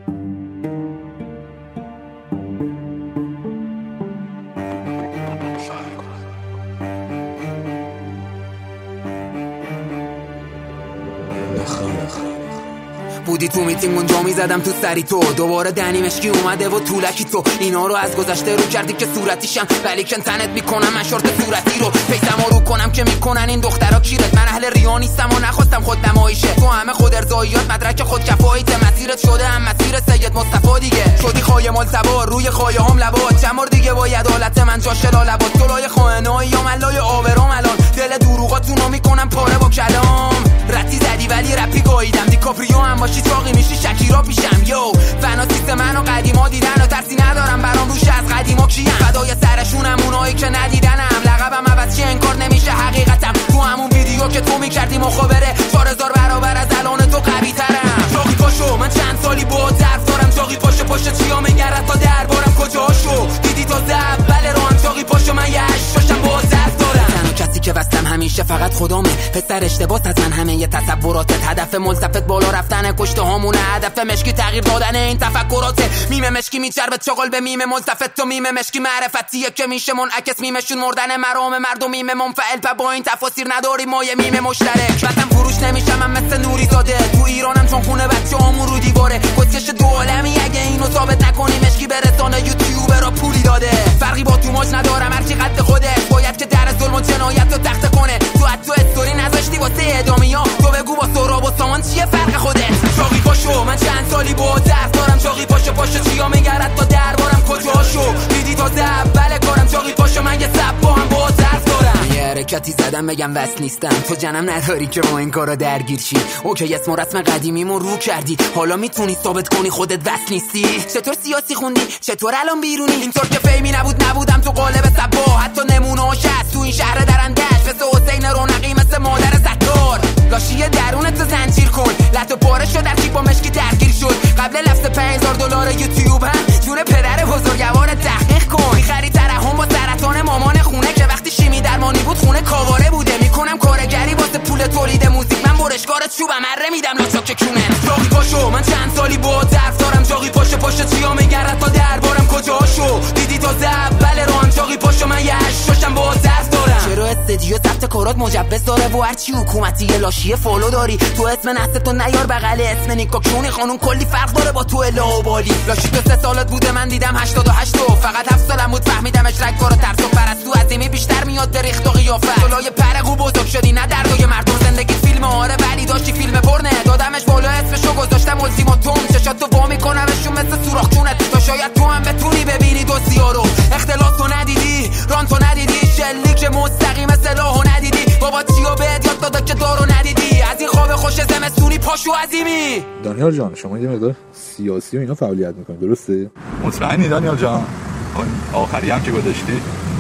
بودی تو میتینگ اونجا میزدم تو سری تو، دوباره دنی مشکی اومده و طولکی تو اینا رو از گذشته رو کردی که صورتیشم، ولی کن تنت میکنم من شورت صورتی رو پیسم رو کنم که میکنن این دخترا کیرت. من اهل ریا نیستم و نخواستم خود نمایشه، تو همه خود ارضاییات مدرک خود کفاییت، مسیرت شده هم مسیر سید مصطفی دیگه، شدی خایه مال سوار روی خایه هم لبات، چند بار دیگه با عدالت من جاش لالبات، جلوی خائنای یا ملای آورام الان دل دروغاتونو میکنم پاره با کلام. رتی زدی ولی رپی گاییدم، دیکاپریو هم باشی چاقی میشی شکیرا پیشم. یو فناتیست منو قدیما دیدن و ترسی ندارم برام روش از قدیما کیم، فدای سرشونم اونایی که ندیدنم، لقبم عوض که انکار نمیشه حقیقتم، تو همون ویدیو که تو میکردی مخابره 4000 برابر از الان تو قوی ترم. چاقی پاشو من چند سالی با ظرف دارم، چاقی پاشو چیا میگرد تا دربارم کجاشو دیدی تا اول رو هم، چاقی پاشو من یه هشتاشم با ظرف دارم، تنها کسی که وستم همیشه فقط خودمه، پسر اشتباس از من همه یه تصوراتت، هدف ملتفت بالا رفتن کشته هامونه، هدف مشکی تغییر دادن این تفکراته، میم مشکی میچربت چاقال به میم ملتفت، تو میم مشکی معرفتیه که میشه منعکس میمشون مردن مرام مردم، میم منفعل پا با این تفاسیر نداری ما یه میم مشترک، وطن فروش نمیشم من مثل نوری زاده، تو ایرانم چون خونه بچه‌هامون رو دیواره، کسکش دو عالمی اگه اینو ثابت نکنی مشکی برسانه یوتیوبر را پولی داده، فرقی با تو ماش ندارم هرچی قد خودش، باید که در ظلم و جنایت رو تخته کنه، تو استوری نذاشتی واسه ادامیا، تو بگو با سهراب و سامان چیه فرق خودت. چاقی پاشو من چند سالی با ظرف دارم، چاقی پاشو چیا میگرد تا دربارم کجاشو دیدی تا اول کارم، چاقی پاشو من یه سب با هم با ظرف دارم، یه حرکتی زدم بگم وصل نیستم، تو جنم نداری که با این کارا درگیر شی، اوکی اسم و رسم قدیمیمو رو کردی، حالا میتونی ثابت کنی خودت وصل نیستی، چطور سیاسی خوندی چطور الان بیرونی، اینطور که فهمی نبودم تو قالب سبا، حتی نمونه‌اش هست تو این شهر درندش، مثل حسین رونقی مثل مادر ستار، لاشی درونت زنجیر کن، لطو پاره شد در کی با مشکی درگیر شد، قبل لفظ $5000 یوتیوب هم جون پدر بزرگوار تحقیق کن، میخری ترحم با سرطان مامان خونه که وقتی شیمی درمانی بود خونه کاواره بوده، میکنم کارگری واسه پول تولید موزیک، من برشکارت چوبم اره میدم لاساک کونه. چاقی پاشو من چند سالی با ظرف دارم، چاقی پاشو چیا میگرد تا دربارم کجاشو دیدی تا اول رو هم، چاقی پاشو من یه هشتاشم با ظرف دارم، چرا استدیو ثبت کارات مجوز داره و هرچی حکومتی لاشی فالو داری، تو اسم نسل تو نیار بغل اسم نیکا کونی خانون، کلی فرق داره با تو لاوبالی، لاشی تو 3 سالت بوده من دیدم 88 فقط 7 سالم بود فهمیدمش رگبار و ترس و پرستو عظیمی بیشتر میاد به ریخت و قیافت، جلوی پرقو بزرگ شدی نه دردوی مردم، زندگی فیلم آره ولی داشتی فیلم پرنه، دادمش بالا اسمشو گذاشتم التیماتوم، چشاتو وا میکنمشون مثل سوراخ چونت، تا شاید تو هم بتونی ببینی دوستیا رو، اختلاس تو ندیدی ران تو ندیدی، شلیک مستقیم سلاحو ندیدی، بابا چیا بهت یاد داده که دارو ندیدی، از این خواب خوش زمستونی پاشو عظیمی. دانیال جان شما یه مقدار سیاسی و اینا فعالیت میکنید درسته؟ مطمئنی دانیال جان؟ اون آخری هم که گذاشتی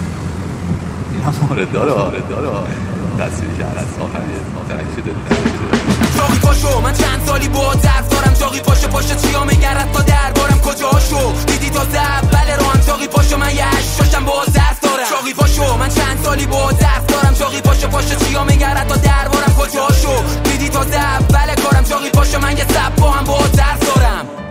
این هم مورد داره تصویری که از آخری شده. چاقی پاشو من چند سالی با ظرف دارم، چاقی پاشو چیا میگرد تا دربارم کجاشو دیدی تا اول رو هم، چاقی پاشو من یه هشتاشم با ظرف دارم، چاقی پاشو من چند سالی با ظرف دارم، چاقی پاشو چیا میگرد تا دربارم کجاشو دیدی تا اول کارم، چاقی پاشو من یه سب با هم با ظرف دارم.